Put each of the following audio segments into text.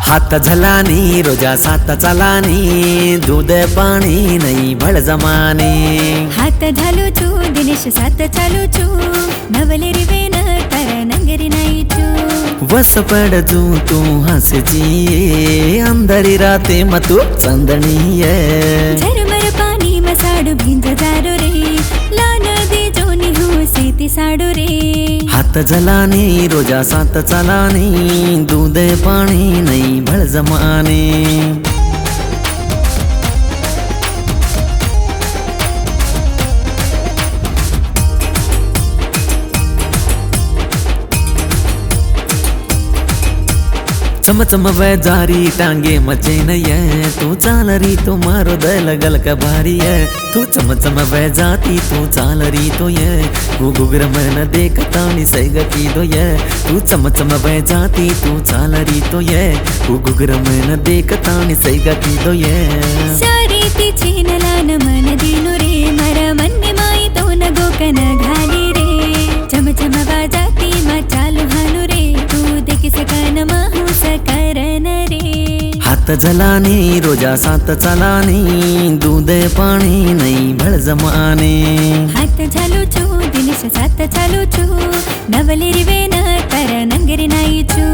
हात झलानी रोजा सात चालानी दूध पाणी नाही भळ जमाने हात झालो छू दिनेश सात चालू छू नवले रिवेन तर नंगरी नाही छू वस पडजू तू हसजी अंधरी राते मतू चंदणीय झरमर पाणी मसाडू भिंज जारो रे लान दे जोनी हूँ सीती साडू रे हात झलानी रोजा सात चालानी दूध पाणी नाही भळ जमाने चम चम वैजारी टांगे मचे नये तू चाल री तो मारो दल गल का भारी है तू चम चम वैजाती तू चाल री तो ये तू गुगर मन देखता नि सैगती दो ये तू चम चम वैजाती तू चाल री तो ये तू गुगर मन देखता नि सैगती दो ये सारी तिची नलान मन दिनु रे मरा मन्ने माई तो न गोकन घाली रे चम चम वाजाती मा चालू हानु रे तू देखी सकन माहू सकरन रे हात झलानी रोजा सात चालानी दूध पाणी नाही भळ जमाने हात झालो छू दिनेश सात चालू छू नवले रिवेन तर नंगरी नाही छू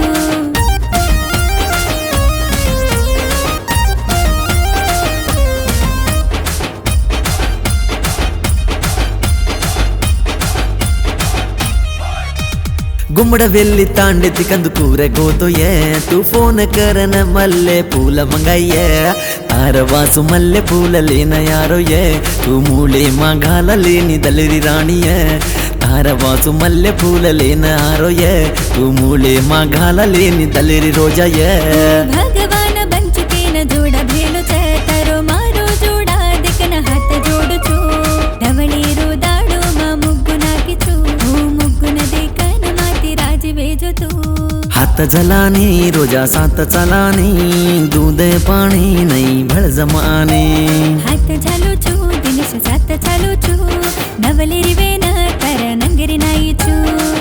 गुम्मड़ वेल्ली तांडती कंद कूरे गोतो ये तू फोन करन मल्ले पूल मंगाइये तार वासु मल्ले पूल लेना यारो ये तू मूले माँ घाला लेनी दलरी रानी ये तार वासु मल्ले पूल लेना यारो ये तू मूले माँ घाला लेनी दलरी रोजा ये भगवान बंचुके न जोड़ा भेलो छे तारो मारो जोड़ा देखन हाथ जोड़ू छू नवली रो दाड़ो मा मुग्गु नाकी छू ओ मुग्गु न देखन माती राजी भेजो तू हात झलानी रोजा सात चालानी दूध पाणी नाही भळ जमाने हात झालो छू दिनेश सात चालू छू नवले रिवेन तर नंगरी नाही छू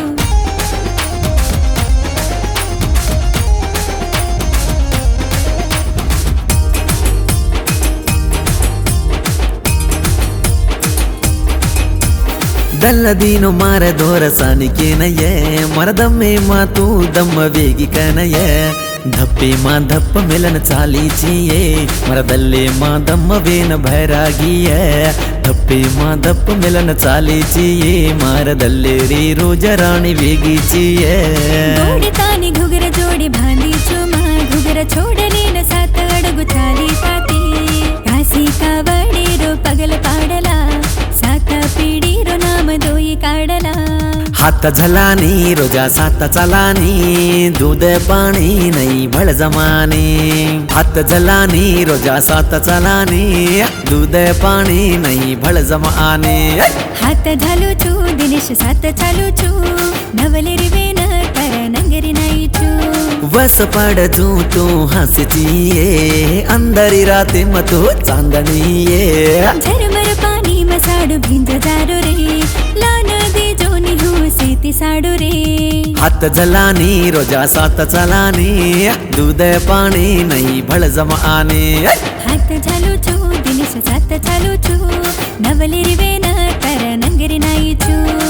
दल्लदीनो मार दोरसानिके नये मरदम्मे मा तू दम्म वेगी कनये धप्पे मा धप्प मिलन चालीचिये मरदल्ले मा दम्म वेन भैरागिये धप्पे मा धप्प मिलन चालीचिये मारदल्ले रे रोज राणी वेगीचिये गोडी तानी घुगर जोडी भांडी छू मा घुगर छोडली न सात अडगु चाली पाती कासी कावडी रो पगल पाडला सात पिढी रो नाम दोई काढला हात झलानी रोजा सात चालानी दूध पाणी नाही भळ जमाने हात झलानी रोजा सात चालानी दूध पाणी नाही भळ जमाने हात झालो छू दिनेश सात चालू छू नवले रिवेन तर नंगरी नाही छू वस पडजू तू हसतीये अंधरी राते मतू चांदणीये झरमर पाणी मसाडू भिंज जारो रे लान दे जोनी हूँ सीती साडू रे हात झलानी रोजा सात चालानी दूध पाणी नाही भळ जमाने हात झालो छू दिनेश सात चालू छू नवले रिवेन तर नंगरी नाही छू